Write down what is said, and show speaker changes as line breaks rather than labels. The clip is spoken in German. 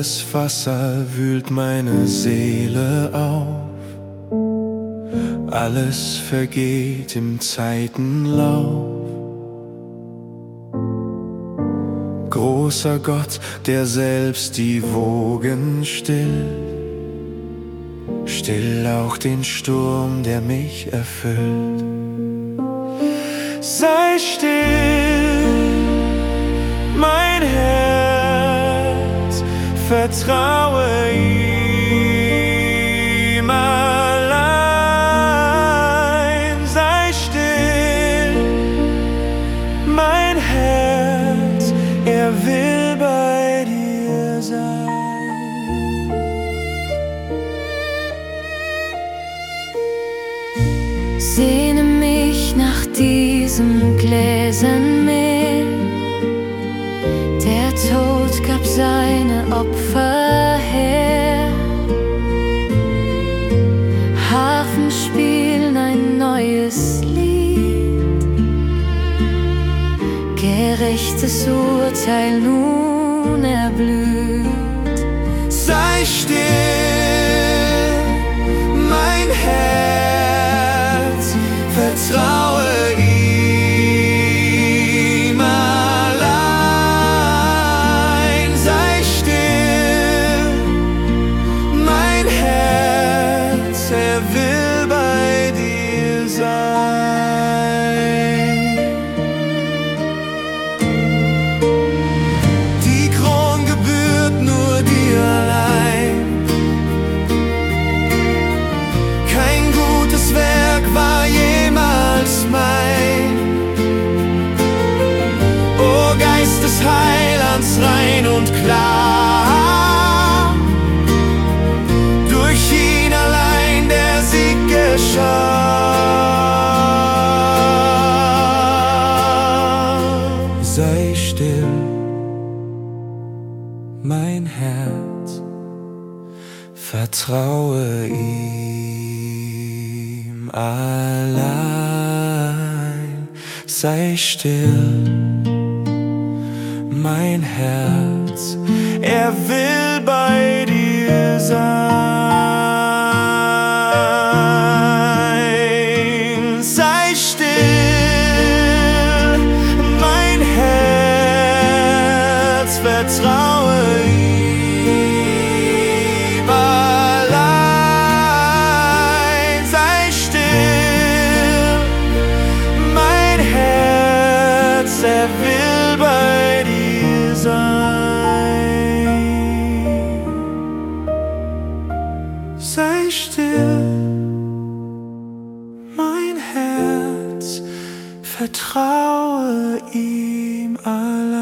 Stilles Wasser wühlt meine Seele auf. Alles vergeht im Zeitenlauf. Großer Gott, der selbst die Wogen stillt, still auch den Sturm, der mich erfüllt. Sei still, mein Herz, vertraue ihm allein. Sei still, mein Herz, er will bei dir sein.
Sehne mich nach diesem Gläsern Mehl. Der Tod gab seine Opfer her. Harfen spielen ein neues Lied. Gerechtes Urteil nun erblüht.
Sei still, mein Herz, vertraue ihm allein. Sei still, mein Herz, er will bei dir sein. Die Kron gebührt nur dir allein. Kein gutes Werk war jemals mein. O Geist des Heilands, rein und klar, durch ihn allein der Sieg geschah. Sei still, mein Herz, vertraue ihm allein. Sei still, mein Herz, er will bei dir sein. Sei still, mein Herz, vertraue ihm allein. Sei still, mein Herz, er will bei dir sein. Sei still, mein Herz, vertraue ihm allein.